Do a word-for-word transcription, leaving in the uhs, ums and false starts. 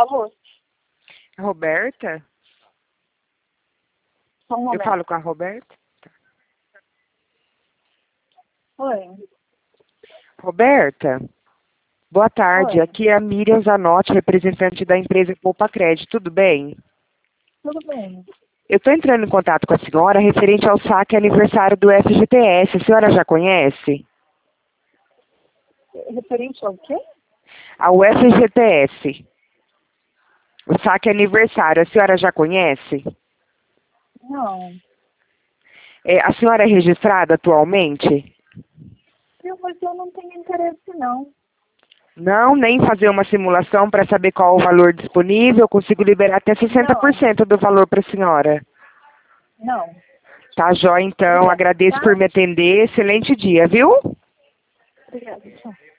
Alô? Roberta? Só um Eu momento. falo com a Roberta? Oi. Roberta? Boa tarde, Oi. aqui é a Miriam Zanotti, representante da empresa Poupa Crédito, tudo bem? Tudo bem. Eu estou entrando em contato com a senhora referente ao saque aniversário do F G T S, a senhora já conhece? Referente ao quê? Ao F G T S. O saque aniversário, a senhora já conhece? Não. É, a senhora é registrada atualmente? Eu, mas eu não tenho interesse, não. Não, nem fazer uma simulação para saber qual o valor disponível, eu consigo liberar até sessenta por cento do valor para a senhora. Não. Tá, jóia, então, Obrigada, agradeço tá? por me atender, excelente dia, viu? Obrigada, tchau.